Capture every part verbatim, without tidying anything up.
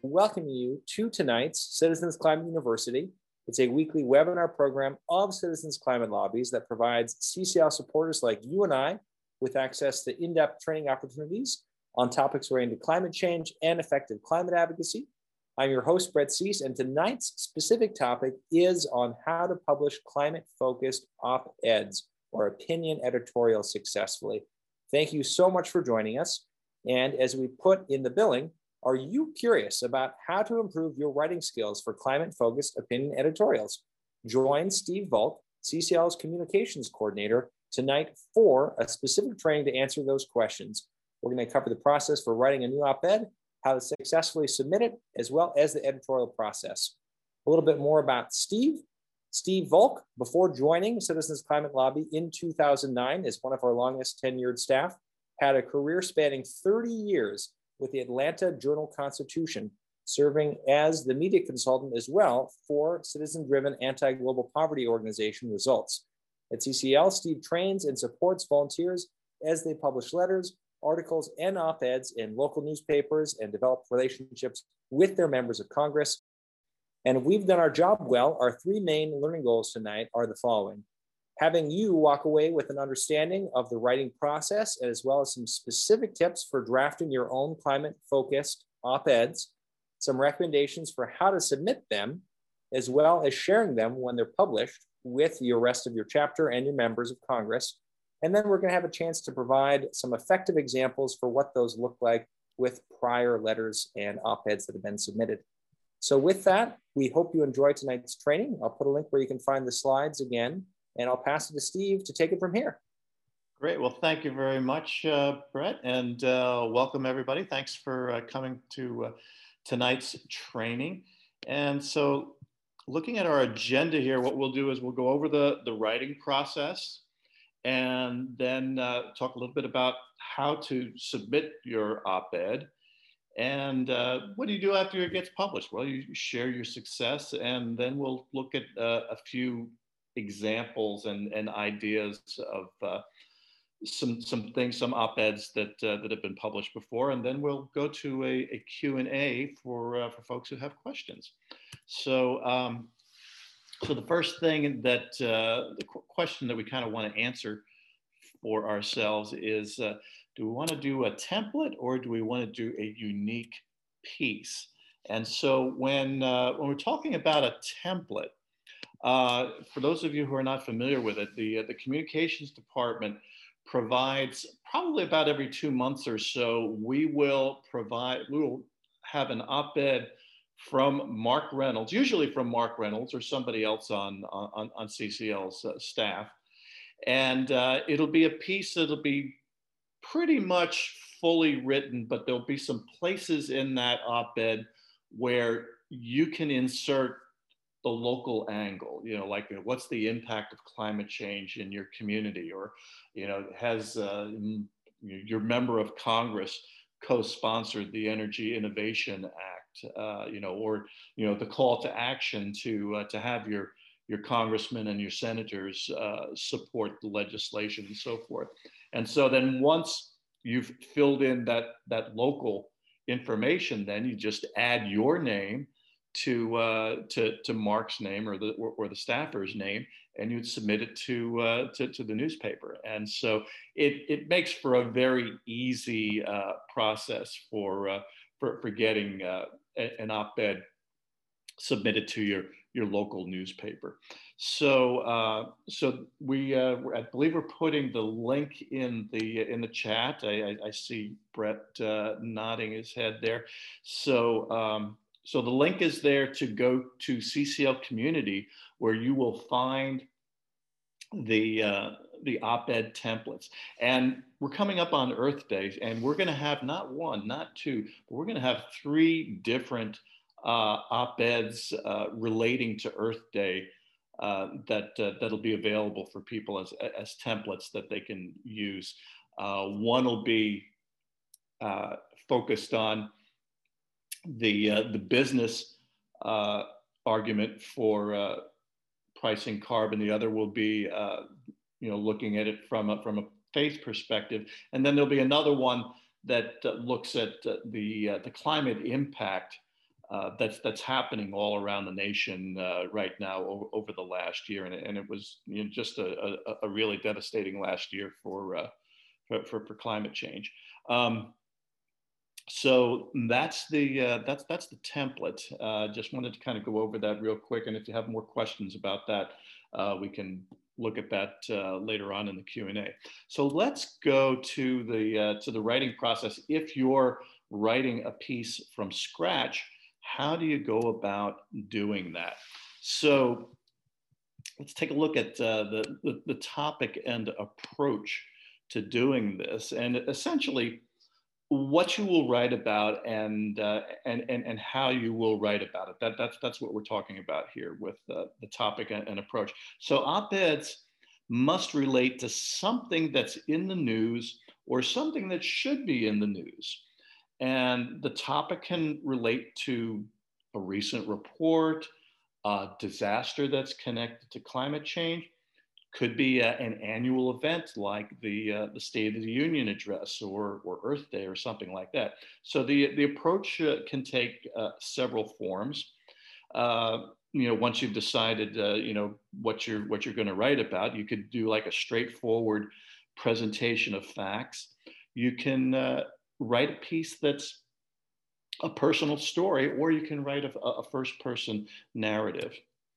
welcoming you to tonight's Citizens Climate University. It's a weekly webinar program of Citizens Climate Lobbies that provides C C L supporters like you and I with access to in-depth training opportunities on topics relating to climate change and effective climate advocacy. I'm your host, Brett Cease, and tonight's specific topic is on how to publish climate-focused op-eds or opinion editorials successfully. Thank you so much for joining us. And as we put in the billing, are you curious about how to improve your writing skills for climate-focused opinion editorials? Join Steve Volk, C C L's communications coordinator, tonight for a specific training to answer those questions. We're going to cover the process for writing a new op-ed, how to successfully submit it, as well as the editorial process. A little bit more about Steve. Steve Volk, before joining Citizens Climate Lobby in two thousand nine as one of our longest tenured staff, had a career spanning thirty years with the Atlanta Journal-Constitution, serving as the media consultant as well for citizen-driven anti-global poverty organization Results. At C C L, Steve trains and supports volunteers as they publish letters, articles, and op-eds in local newspapers and develop relationships with their members of Congress. And if we've done our job well, our three main learning goals tonight are the following. Having you walk away with an understanding of the writing process, as well as some specific tips for drafting your own climate-focused op-eds, some recommendations for how to submit them, as well as sharing them when they're published with the rest of your chapter and your members of Congress. And then we're going to have a chance to provide some effective examples for what those look like with prior letters and op-eds that have been submitted. So with that, we hope you enjoy tonight's training. I'll put a link where you can find the slides again, and I'll pass it to Steve to take it from here. Great. Well, thank you very much, uh, Brett, and uh, welcome everybody. Thanks for uh, coming to uh, tonight's training. And so looking at our agenda here, what we'll do is we'll go over the, the writing process and then uh, talk a little bit about how to submit your op-ed. And uh, what do you do after it gets published? Well, you share your success, and then we'll look at uh, a few examples and, and ideas of uh, some, some things, some op-eds that, uh, that have been published before, and then we'll go to a, a Q and A for, uh, for folks who have questions. So, um, so the first thing that, uh, the qu question that we kind of want to answer for ourselves is, uh, do we want to do a template or do we want to do a unique piece? And so when, uh, when we're talking about a template, uh, for those of you who are not familiar with it, the, uh, the communications department provides probably about every two months or so, we will provide, we will have an op-ed from Mark Reynolds, usually from Mark Reynolds or somebody else on, on, on C C L's uh, staff. And uh, it'll be a piece that'll be pretty much fully written, but there'll be some places in that op-ed where you can insert the local angle, you know, like what's the impact of climate change in your community, or, you know, has uh, your member of Congress co-sponsored the Energy Innovation Act, uh, you know, or, you know, the call to action to, uh, to have your, your congressmen and your senators uh, support the legislation and so forth. And so then once you've filled in that, that local information, then you just add your name to, uh, to, to Mark's name or the, or, or the staffer's name, and you'd submit it to, uh, to, to the newspaper. And so it, it makes for a very easy uh, process for, uh, for, for getting uh, an op-ed submitted to your, your local newspaper. So, uh, so we, uh, I believe we're putting the link in the in the chat. I, I, I see Brett uh, nodding his head there. So, um, so the link is there to go to C C L Community, where you will find the uh, the op-ed templates. And we're coming up on Earth Day, and we're going to have not one, not two, but we're going to have three different uh, op-eds uh, relating to Earth Day uh, that uh, that'll be available for people as as templates that they can use. Uh, one will be uh, focused on the uh, the business uh, argument for uh, pricing carbon. The other will be uh, you know, looking at it from a, from a faith perspective, and then there'll be another one that uh, looks at uh, the uh, the climate impact uh, that's that's happening all around the nation uh, right now over, over the last year, and, and it was you know, just a, a, a really devastating last year for uh, for, for, for climate change. Um, so that's the uh, that's that's the template. Uh, just wanted to kind of go over that real quick, and if you have more questions about that, uh, we can look at that uh, later on in the Q and A. So let's go to the uh, to the writing process. If you're writing a piece from scratch, how do you go about doing that? So let's take a look at uh, the, the, the topic and approach to doing this. And essentially, what you will write about and, uh, and, and, and how you will write about it. That, that's, that's what we're talking about here with uh, the topic and, and approach. So op-eds must relate to something that's in the news or something that should be in the news. And the topic can relate to a recent report, a disaster that's connected to climate change, could be a, an annual event like the, uh, the State of the Union address or, or Earth Day or something like that. So the, the approach uh, can take uh, several forms. Uh, you know, once you've decided, uh, you know, what you're, what you're going to write about, you could do like a straightforward presentation of facts. You can uh, write a piece that's a personal story, or you can write a, a first person narrative.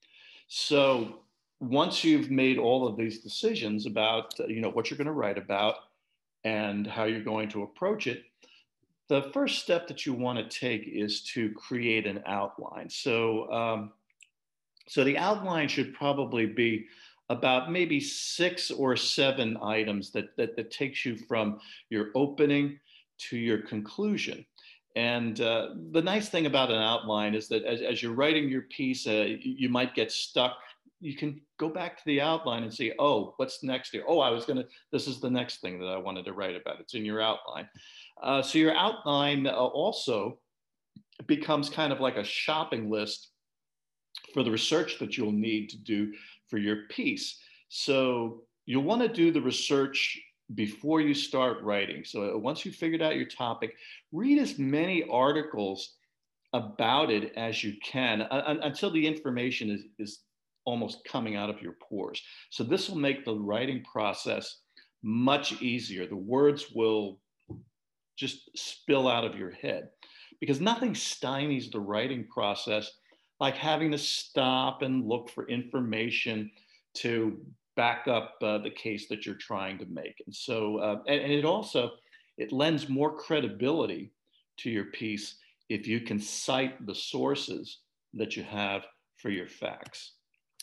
So once you've made all of these decisions about, you know, what you're going to write about and how you're going to approach it, the first step that you want to take is to create an outline. So, um, so the outline should probably be about maybe six or seven items that, that, that takes you from your opening to your conclusion. And uh, the nice thing about an outline is that as, as you're writing your piece, uh, you might get stuck. You can go back to the outline and see, oh, what's next here? Oh, I was gonna, this is the next thing that I wanted to write about. It's in your outline. Uh, so your outline uh, also becomes kind of like a shopping list for the research that you'll need to do for your piece. So you'll want to do the research before you start writing. So once you've figured out your topic, read as many articles about it as you can uh, until the information is, is almost coming out of your pores. So this will make the writing process much easier. The words will just spill out of your head because nothing stymies the writing process like having to stop and look for information to back up uh, the case that you're trying to make. And so, uh, and, and it also, it lends more credibility to your piece if you can cite the sources that you have for your facts.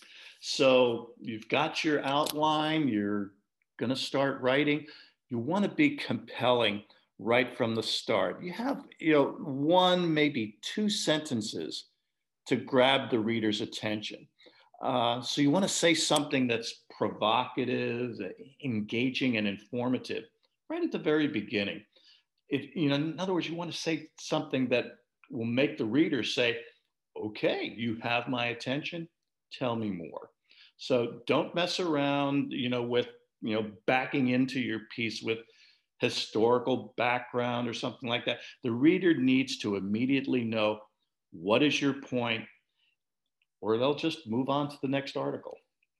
So you've got your outline, you're gonna start writing. You wanna be compelling right from the start. You have, you know, one, maybe two sentences to grab the reader's attention. Uh, so you want to say something that's provocative, engaging, and informative right at the very beginning. If, you know, in other words, you want to say something that will make the reader say, okay, you have my attention, tell me more. So don't mess around, you know, with, you know, backing into your piece with historical background or something like that. The reader needs to immediately know, what is your point? Or they'll just move on to the next article.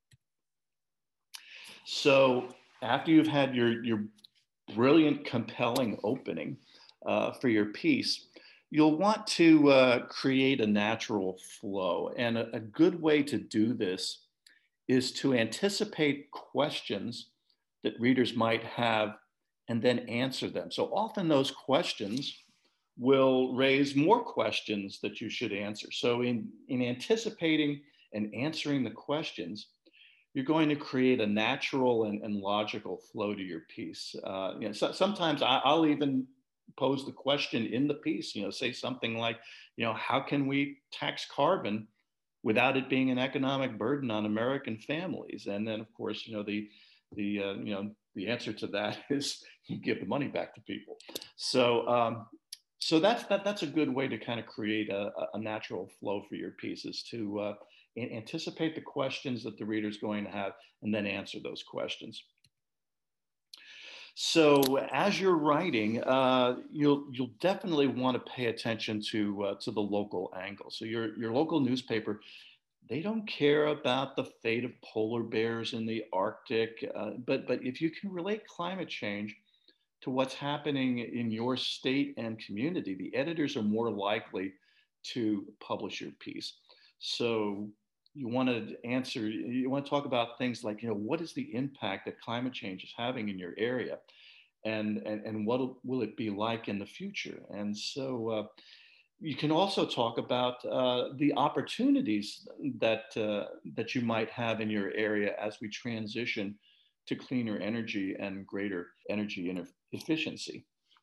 So after you've had your, your brilliant, compelling opening uh, for your piece, you'll want to uh, create a natural flow. And a, a good way to do this is to anticipate questions that readers might have and then answer them. So often those questions will raise more questions that you should answer. So in, in anticipating and answering the questions, you're going to create a natural and, and logical flow to your piece. Uh, you know, so, sometimes I, I'll even pose the question in the piece, you know, say something like, you know, how can we tax carbon without it being an economic burden on American families? And then of course, you know, the, the, uh, you know, the answer to that is you give the money back to people. So, um, So that's that, that's a good way to kind of create a, a natural flow for your pieces, to uh, anticipate the questions that the reader's going to have and then answer those questions. So as you're writing, uh, you'll you'll definitely want to pay attention to uh, to the local angle. So your your local newspaper, they don't care about the fate of polar bears in the Arctic, uh, but but if you can relate climate change to what's happening in your state and community, the editors are more likely to publish your piece. So you want to answer, you want to talk about things like, you know, what is the impact that climate change is having in your area? And, and, and what will it be like in the future? And so uh, you can also talk about uh, the opportunities that, uh, that you might have in your area as we transition to cleaner energy and greater energy efficiency.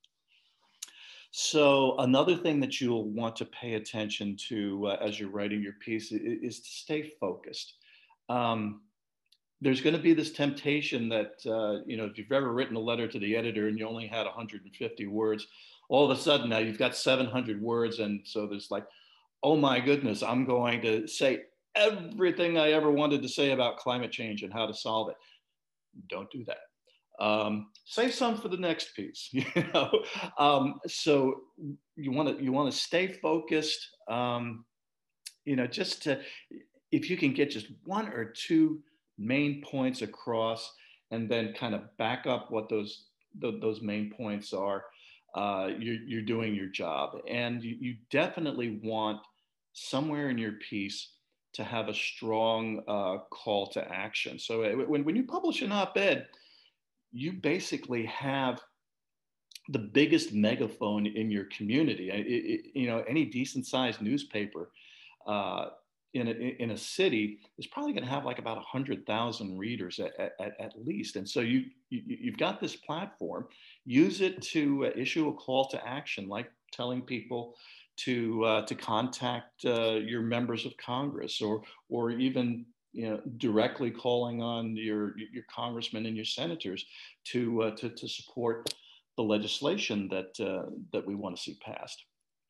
So another thing that you'll want to pay attention to uh, as you're writing your piece is, is to stay focused. Um, there's going to be this temptation that, uh, you know, if you've ever written a letter to the editor and you only had one hundred fifty words, all of a sudden now you've got seven hundred words. And so there's like, oh my goodness, I'm going to say everything I ever wanted to say about climate change and how to solve it. Don't do that. Um, save some for the next piece, you know. Um, so you want to you want to stay focused. Um, you know, just to, if you can get just one or two main points across, and then kind of back up what those th- those main points are, uh, you're you're doing your job. And you, you definitely want somewhere in your piece to have a strong uh, call to action. So when when you publish an op-ed, you basically have the biggest megaphone in your community. It, it, you know, any decent sized newspaper uh, in, a, in a city is probably going to have like about one hundred thousand readers at, at, at least. And so you, you, you've got this platform, use it to issue a call to action, like telling people to, uh, to contact uh, your members of Congress, or, or even, you know, directly calling on your, your congressmen and your senators to, uh, to, to support the legislation that, uh, that we want to see passed.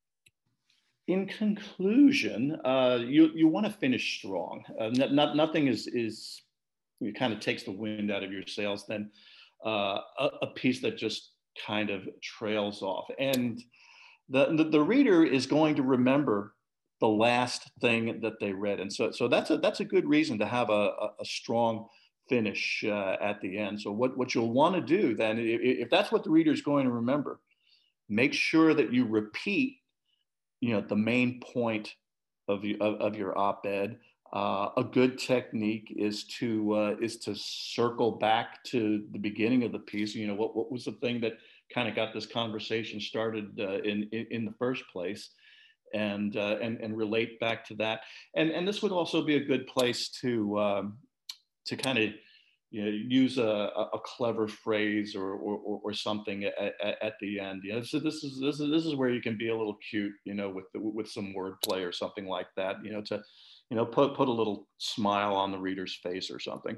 In conclusion, uh, you, you want to finish strong. Uh, not, not, nothing is, is it kind of takes the wind out of your sails than uh, a, a piece that just kind of trails off. And the, the, the reader is going to remember the last thing that they read. And so, so that's, a, that's a good reason to have a, a, a strong finish uh, at the end. So what, what you'll want to do then, if, if that's what the reader is going to remember, make sure that you repeat, you know, the main point of, the, of, of your op-ed. Uh, a good technique is to, uh, is to circle back to the beginning of the piece. You know, what, what was the thing that kind of got this conversation started uh, in, in, in the first place? And, uh, and, and relate back to that. And, and this would also be a good place to, um, to kind of, you know, use a, a clever phrase or, or, or something at, at, at the end. You know, so this is, this is, this is where you can be a little cute, you know, with, the, with some wordplay or something like that, you know, to, you know, put, put a little smile on the reader's face or something.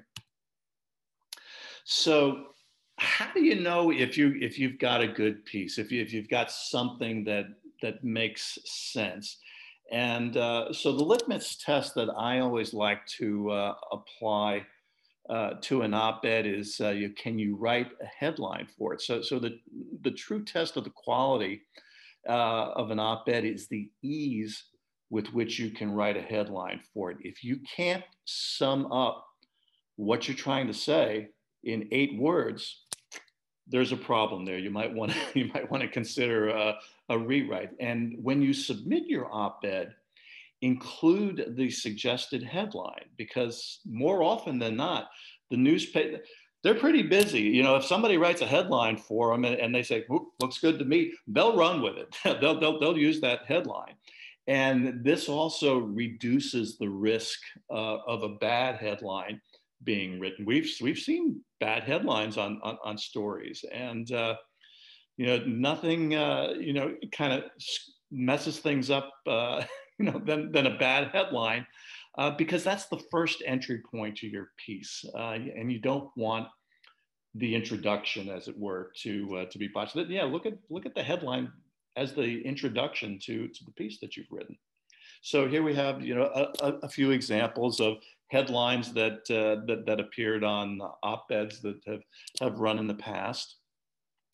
So how do you know if you, if you've got a good piece, if you, if you've got something that, that makes sense? And uh, so the litmus test that I always like to uh, apply uh, to an op-ed is, uh, you, can you write a headline for it? So, so the, the true test of the quality uh, of an op-ed is the ease with which you can write a headline for it. If you can't sum up what you're trying to say in eight words, there's a problem there. You might want to, you might want to consider a, a rewrite. And when you submit your op-ed, include the suggested headline, because more often than not, the newspaper, they're pretty busy. You know, if somebody writes a headline for them and, and they say, looks good to me, they'll run with it. they'll, they'll, they'll use that headline. And this also reduces the risk uh, of a bad headline being written. We've, we've seen bad headlines on, on, on stories, and, uh, you know, nothing, uh, you know, kind of messes things up, uh, you know, than, than a bad headline, uh, because that's the first entry point to your piece. Uh, and you don't want the introduction, as it were, to, uh, to be botched. Yeah, look at, look at the headline as the introduction to, to the piece that you've written. So here we have, you know, a, a few examples of headlines that, uh, that, that appeared on op-eds that have, have run in the past.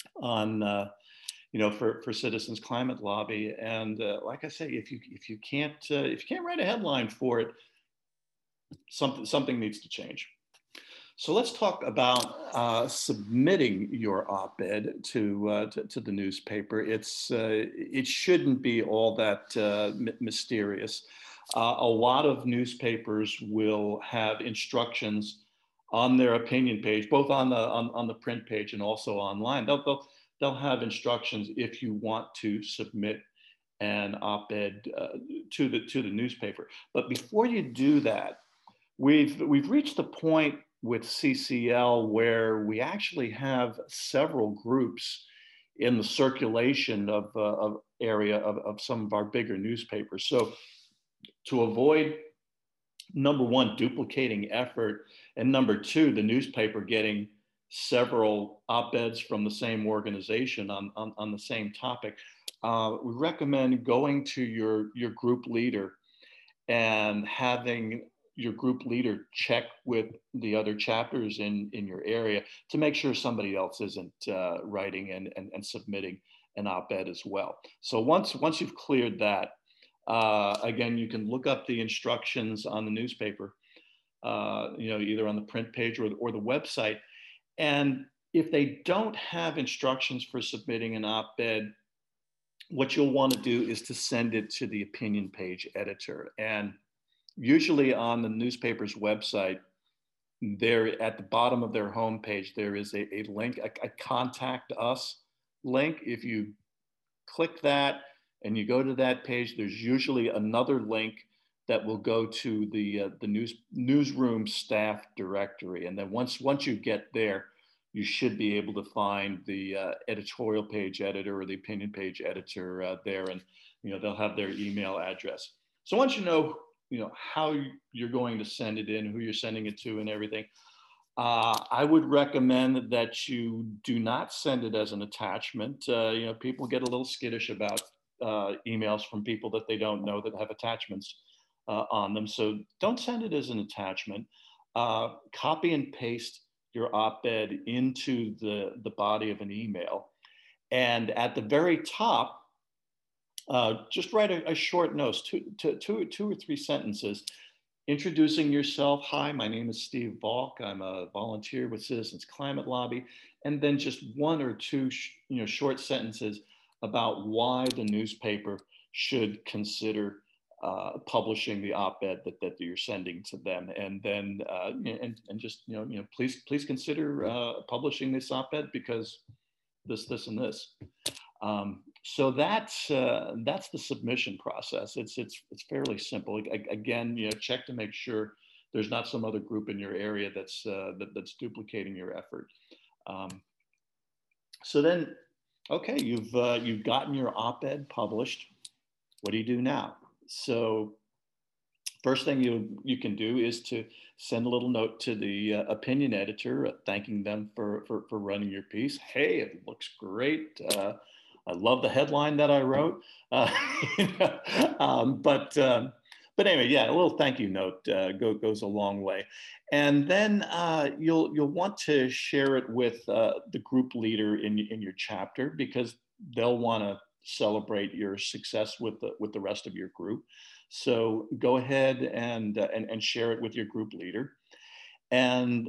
on, uh, you know, for, for Citizens Climate Lobby. And uh, like I say, if you if you can't uh, if you can't write a headline for it, something something needs to change. So let's talk about uh, submitting your op-ed to, uh, to, to the newspaper. It's uh, it shouldn't be all that uh, mysterious. Uh, a lot of newspapers will have instructions on their opinion page, both on the on, on the print page and also online. They'll, they'll they'll have instructions if you want to submit an op-ed uh, to the to the newspaper. But before you do that, we've we've reached the point with C C L where we actually have several groups in the circulation of, uh, of area of, of some of our bigger newspapers. So to avoid, number one, duplicating effort, and number two, the newspaper getting several op-eds from the same organization on, on, on the same topic, uh, we recommend going to your, your group leader and having your group leader check with the other chapters in, in your area to make sure somebody else isn't uh, writing and, and, and submitting an op-ed as well. So once, once you've cleared that, uh, again, you can look up the instructions on the newspaper, uh, you know, either on the print page or, or the website. And if they don't have instructions for submitting an op-ed, what you'll want to do is to send it to the opinion page editor. And usually on the newspaper's website, there at the bottom of their homepage, there is a, a link, a, a contact us link. If you click that and you go to that page, there's usually another link that will go to the, uh, the news, newsroom staff directory. And then once, once you get there, you should be able to find the uh, editorial page editor or the opinion page editor uh, there, and you know they'll have their email address. So once you know you know how you're going to send it in, who you're sending it to, and everything, uh, I would recommend that you do not send it as an attachment. Uh, you know, people get a little skittish about uh, emails from people that they don't know that have attachments uh, on them. So don't send it as an attachment. Uh, copy and paste your op-ed into the, the body of an email. And at the very top, uh, just write a, a short note, two, two, two, two or three sentences, introducing yourself. Hi, my name is Steve Balk. I'm a volunteer with Citizens Climate Lobby. And then just one or two you know, short sentences about why the newspaper should consider Uh, publishing the op-ed that, that you're sending to them, and then uh, and, and just you know you know please please consider uh, publishing this op-ed because this this and this. Um, so that's uh, that's the submission process. It's it's it's fairly simple. I, again, you know, check to make sure there's not some other group in your area that's uh, that, that's duplicating your effort. Um, so then, okay, you've uh, you've gotten your op-ed published. What do you do now? So first thing you, you can do is to send a little note to the uh, opinion editor, uh, thanking them for, for, for running your piece. Hey, it looks great. Uh, I love the headline that I wrote. Uh, you know, um, but, um, but anyway, yeah, a little thank you note uh, go, goes a long way. And then uh, you'll, you'll want to share it with uh, the group leader in, in your chapter, because they'll want to celebrate your success with the with the rest of your group. So go ahead and uh, and, and share it with your group leader, and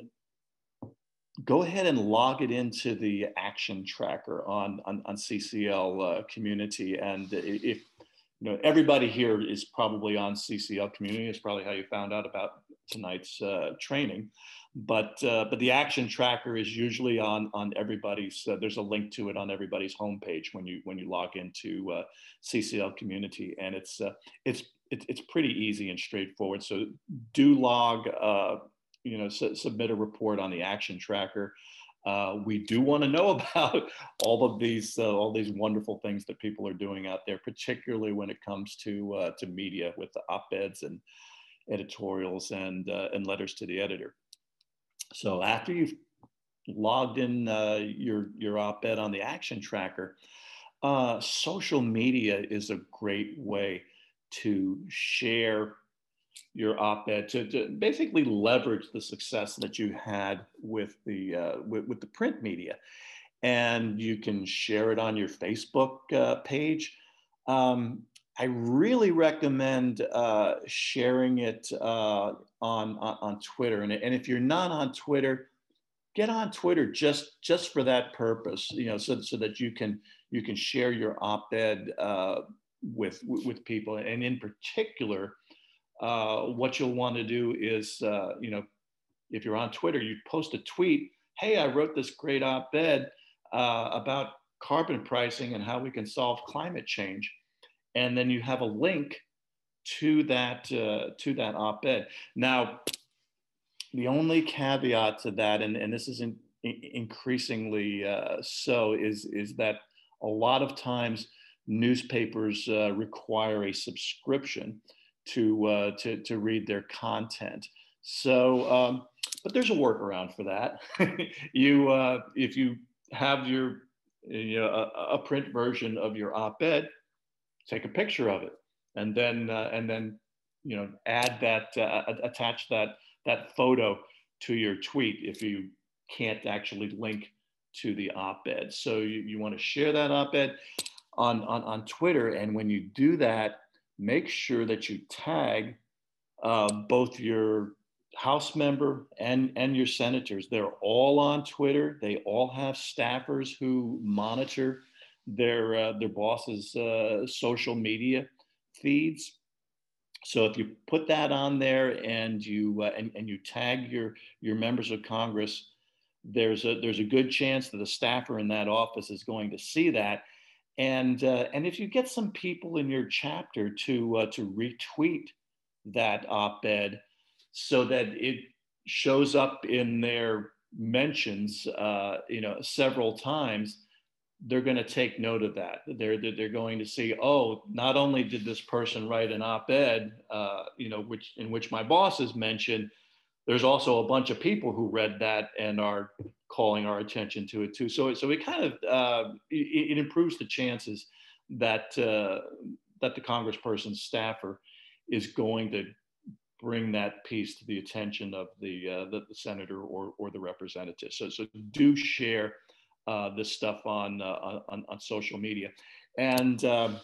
go ahead and log it into the action tracker on on, on C C L uh, Community. And if you know everybody here is probably on C C L Community, it's probably how you found out about tonight's uh, training. But uh, but the action tracker is usually on on everybody's. Uh, there's a link to it on everybody's homepage when you when you log into uh, C C L Community, and it's uh, it's it's it's pretty easy and straightforward. So do log, uh, you know, su submit a report on the action tracker. Uh, we do want to know about all of these uh, all these wonderful things that people are doing out there, particularly when it comes to uh, to media with the op-eds and editorials and uh, and letters to the editor. So after you've logged in uh, your, your op-ed on the action tracker, uh, social media is a great way to share your op-ed, to, to basically leverage the success that you had with the, uh, with, with the print media. and you can share it on your Facebook uh, page. Um, I really recommend uh, sharing it uh, on, on, on Twitter. And, and if you're not on Twitter, get on Twitter just just for that purpose, you know, so, so that you can you can share your op-ed uh, with with people. And in particular, uh, what you'll want to do is, uh, you know, if you're on Twitter, you post a tweet. Hey, I wrote this great op-ed uh, about carbon pricing and how we can solve climate change, and then you have a link to that uh, to that op-ed. Now, the only caveat to that, and, and this is in, in, increasingly uh, so, is, is that a lot of times newspapers uh, require a subscription to, uh, to, to read their content. So, um, but there's a workaround for that. you, uh, if you have your, you know, a, a print version of your op-ed, take a picture of it, and then, uh, and then, you know, add that, uh, attach that that photo to your tweet if you can't actually link to the op-ed. So you, you want to share that op-ed on, on, on Twitter. And when you do that, make sure that you tag uh, both your House member and, and your senators. They're all on Twitter. They all have staffers who monitor their, uh, their boss's uh, social media feeds. So if you put that on there and you uh, and, and you tag your your members of Congress, there's a there's a good chance that a staffer in that office is going to see that. And uh, and if you get some people in your chapter to uh, to retweet that op-ed so that it shows up in their mentions, uh, you know, several times, they're going to take note of that. They're, they're going to see, oh, not only did this person write an op-ed, uh, you know, which in which my boss has mentioned, there's also a bunch of people who read that and are calling our attention to it too. So, so it kind of, uh, it, it improves the chances that, uh, that the congressperson's staffer is going to bring that piece to the attention of the, uh, the, the senator or, or the representative. So, so do share Uh, this stuff on, uh, on, on social media. And um,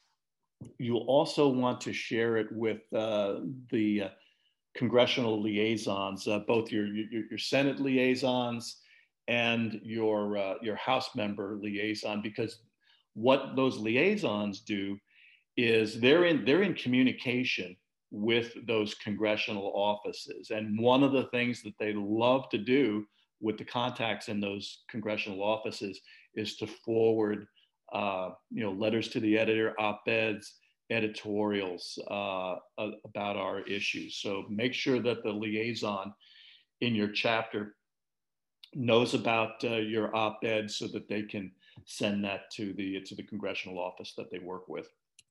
you'll also want to share it with uh, the uh, congressional liaisons, uh, both your, your, your Senate liaisons and your, uh, your House member liaison, because what those liaisons do is they're in, they're in communication with those congressional offices. And one of the things that they love to do with the contacts in those congressional offices is to forward, uh, you know, letters to the editor, op-eds, editorials uh, about our issues. So make sure that the liaison in your chapter knows about uh, your op-ed so that they can send that to the to the congressional office that they work with.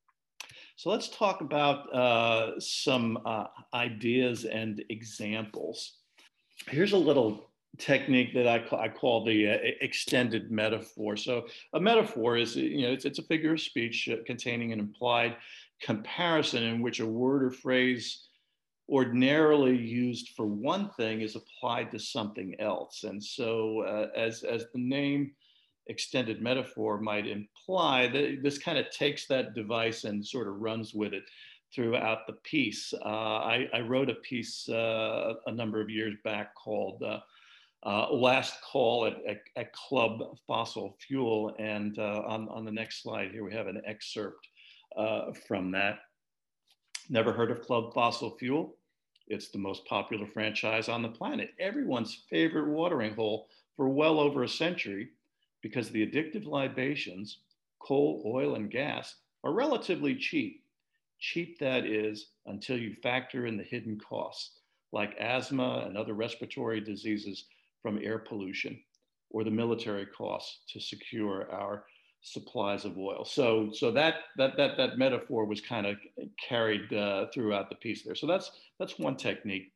So let's talk about uh, some uh, ideas and examples. Here's a little technique that I, call, I call the uh, extended metaphor. So a metaphor is, you know, it's, it's a figure of speech uh, containing an implied comparison in which a word or phrase ordinarily used for one thing is applied to something else. And so uh, as, as the name extended metaphor might imply, that this kind of takes that device and sort of runs with it throughout the piece. Uh, I, I wrote a piece uh, a number of years back called uh, uh, Last Call at, at, at Club Fossil Fuel. And uh, on, on the next slide here, we have an excerpt uh, from that. Never heard of Club Fossil Fuel? It's the most popular franchise on the planet, everyone's favorite watering hole for well over a century, because the addictive libations, coal, oil, and gas, are relatively cheap. Cheap, that is, until you factor in the hidden costs, like asthma and other respiratory diseases from air pollution, or the military costs to secure our supplies of oil. So, so that that that that metaphor was kind of carried uh, throughout the piece there. So that's that's one technique.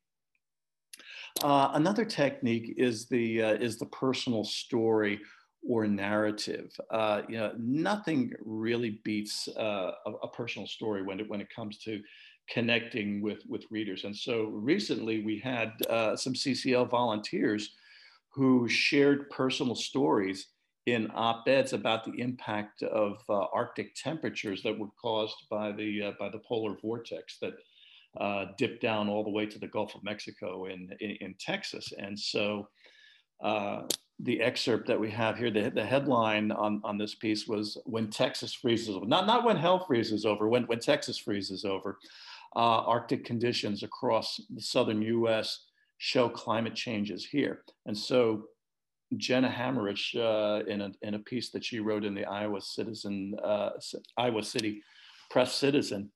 Uh, another technique is the uh, is the personal story or narrative. Uh, you know, nothing really beats uh, a, a personal story when it when it comes to connecting with with readers. And so recently we had uh, some C C L volunteers who shared personal stories in op-eds about the impact of uh, Arctic temperatures that were caused by the uh, by the polar vortex that uh, dipped down all the way to the Gulf of Mexico in in, in Texas. And so uh, the excerpt that we have here, the, the headline on, on this piece was "When Texas Freezes Over." Not not when hell freezes over. When when Texas freezes over, uh, Arctic conditions across the southern U S show climate changes here. And so Jenna Hammerich, uh, in, a, in a piece that she wrote in the Iowa Citizen, uh, Iowa City Press Citizen,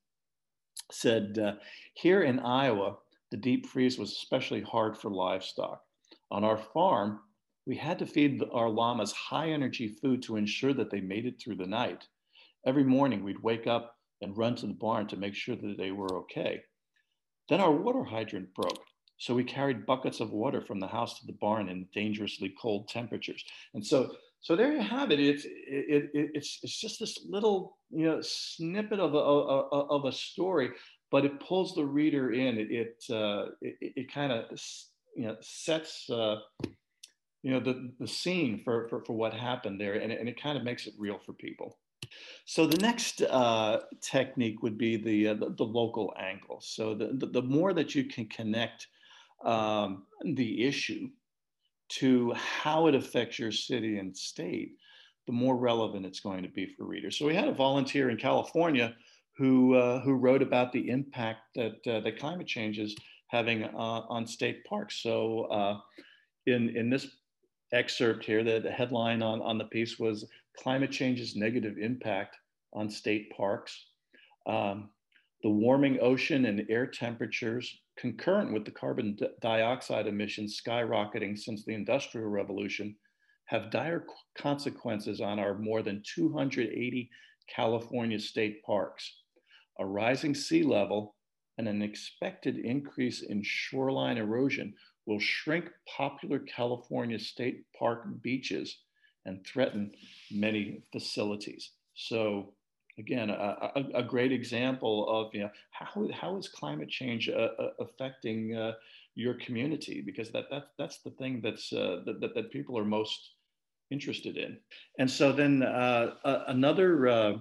said, uh, here in Iowa, the deep freeze was especially hard for livestock. On our farm, we had to feed our llamas high energy food to ensure that they made it through the night. Every morning, we'd wake up and run to the barn to make sure that they were okay. Then our water hydrant broke. So we carried buckets of water from the house to the barn in dangerously cold temperatures. And so, so there you have it. It's it, it, it's it's just this little, you know, snippet of a, of, of a story, but it pulls the reader in. It it uh, it, it kind of, you know, sets uh, you know the the scene for for, for what happened there, and it, and it kind of makes it real for people. So the next uh, technique would be the, uh, the the local angle. So the, the the more that you can connect Um, the issue to how it affects your city and state, the more relevant it's going to be for readers. So we had a volunteer in California who uh, who wrote about the impact that uh, that climate change is having uh, on state parks. So uh, in in this excerpt here, the, the headline on, on the piece was "Climate Change's Negative Impact on State Parks." Um, the warming ocean and air temperatures concurrent with the carbon dioxide emissions skyrocketing since the Industrial Revolution have dire consequences on our more than two hundred eighty California state parks. A rising sea level and an expected increase in shoreline erosion will shrink popular California state park beaches and threaten many facilities. So again, a, a, a great example of, you know, how, how is climate change uh, uh, affecting uh, your community? Because that, that, that's the thing that's, uh, that, that, that people are most interested in. And so then uh, uh, another uh,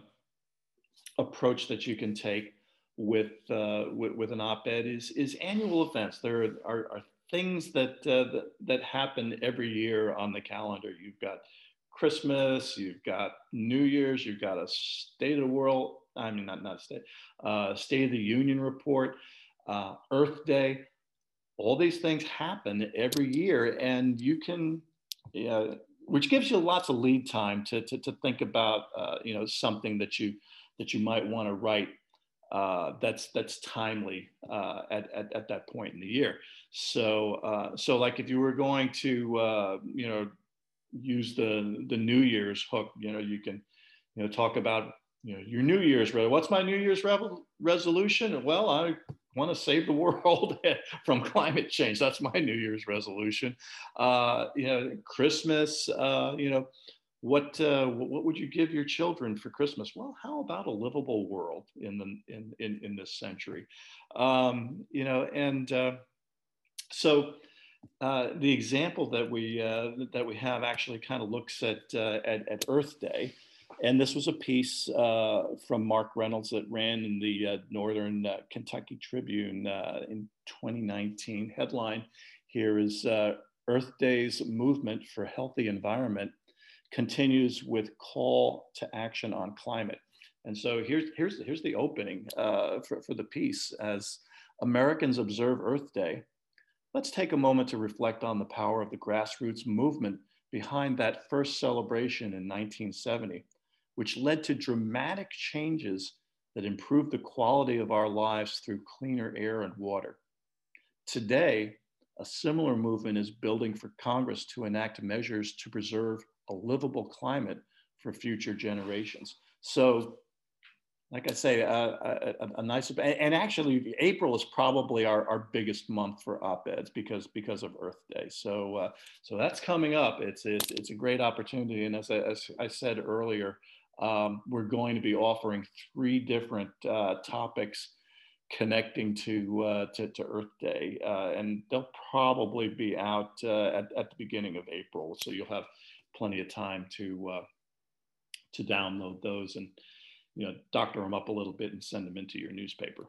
approach that you can take with, uh, with, with an op-ed is, is annual events. There are, are, are things that, uh, that, that happen every year on the calendar. You've got Christmas, you've got New Year's, you've got a State of the World, I mean, not, not state, uh, State of the Union report, uh, Earth Day. All these things happen every year, and you can, uh, which gives you lots of lead time to, to, to think about, uh, you know, something that you, that you might want to write uh, that's, that's timely uh, at, at, at that point in the year. So, uh, so like if you were going to, uh, you know, use the the New Year's hook, you know, you can, you know, talk about, you know, your New Year's, what's my New Year's resolution? Well, I want to save the world from climate change. That's my New Year's resolution. Uh, you know, Christmas, uh, you know, what uh, what would you give your children for Christmas? Well, how about a livable world in the in in, in this century? Um, you know, and uh, so. Uh, the example that we uh, that we have actually kind of looks at, uh, at at Earth Day, and this was a piece uh, from Mark Reynolds that ran in the uh, Northern uh, Kentucky Tribune uh, in twenty nineteen. Headline here is uh, Earth Day's movement for healthy environment continues with call to action on climate. And so here's here's here's the opening uh, for for the piece. As Americans observe Earth Day, let's take a moment to reflect on the power of the grassroots movement behind that first celebration in nineteen seventy, which led to dramatic changes that improved the quality of our lives through cleaner air and water. Today, a similar movement is building for Congress to enact measures to preserve a livable climate for future generations. So, like I say, uh, a, a nice, and actually April is probably our, our biggest month for op-eds because, because of Earth Day. So, uh, so that's coming up. It's, it's, it's a great opportunity. And as I, as I said earlier, um, we're going to be offering three different uh, topics connecting to, uh, to, to Earth Day. Uh, and they'll probably be out uh, at, at the beginning of April. So you'll have plenty of time to uh, to download those and, you know, doctor them up a little bit and send them into your newspaper.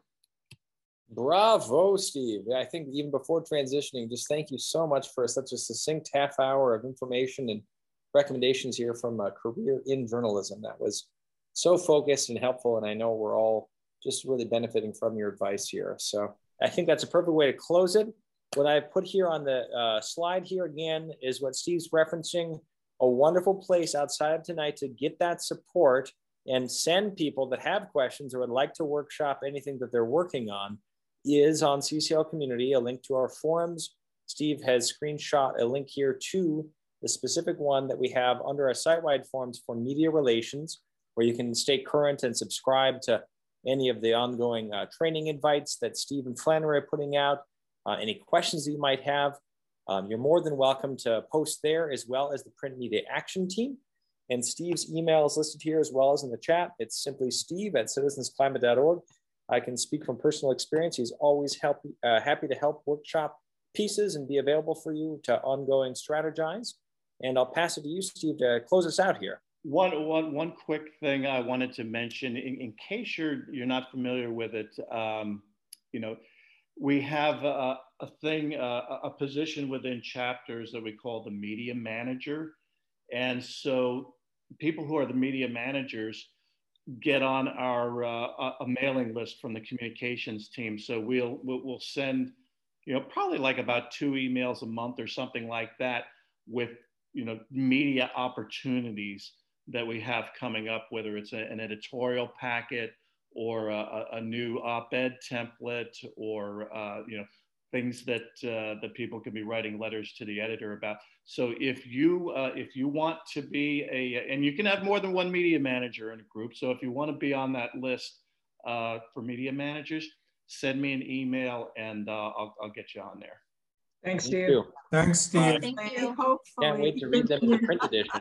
Bravo, Steve. I think even before transitioning, just thank you so much for such a succinct half hour of information and recommendations here from a career in journalism. That was so focused and helpful. And I know we're all just really benefiting from your advice here. So I think that's a perfect way to close it. What I put here on the uh, slide here again is what Steve's referencing, a wonderful place outside of tonight to get that support and send people that have questions or would like to workshop anything that they're working on is on C C L Community, a link to our forums. Steve has screenshot a link here to the specific one that we have under our site-wide forums for media relations, where you can stay current and subscribe to any of the ongoing uh, training invites that Steve and Flannery are putting out, uh, any questions that you might have. Um, you're more than welcome to post there, as well as the Print Media Action Team. And Steve's email is listed here as well as in the chat. It's simply steve at citizens climate dot org. I can speak from personal experience. He's always help, uh, happy to help workshop pieces and be available for you to ongoing strategize. And I'll pass it to you, Steve, to close us out here. One, one, one quick thing I wanted to mention, in, in case you're, you're not familiar with it, um, you know, we have a, a thing, uh, a position within chapters that we call the media manager. And so people who are the media managers get on our uh, a mailing list from the communications team. So we'll, we'll we'll send, you know, probably like about two emails a month or something like that with, you know, media opportunities that we have coming up, whether it's a, an editorial packet or a, a new op-ed template or uh, you know, things that uh, that people can be writing letters to the editor about. So if you uh, if you want to be a, and you can have more than one media manager in a group. So if you want to be on that list uh, for media managers, send me an email and uh, I'll, I'll get you on there. Thanks, Thank Steve. you. Thanks, Steve. Thank you. Hopefully. Can't wait to read them in the print edition.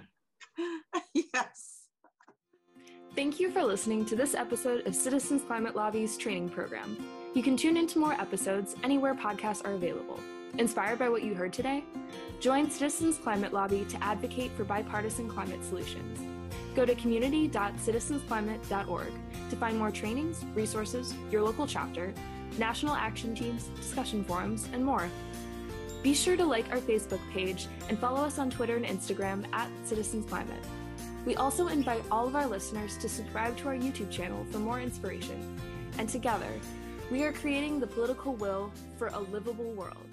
Yes. Thank you for listening to this episode of Citizens Climate Lobby's training program. You can tune into more episodes anywhere podcasts are available. Inspired by what you heard today? Join Citizens Climate Lobby to advocate for bipartisan climate solutions. Go to community dot citizens climate dot org to find more trainings, resources, your local chapter, national action teams, discussion forums, and more. Be sure to like our Facebook page and follow us on Twitter and Instagram at Citizens Climate. We also invite all of our listeners to subscribe to our YouTube channel for more inspiration. And together, we are creating the political will for a livable world.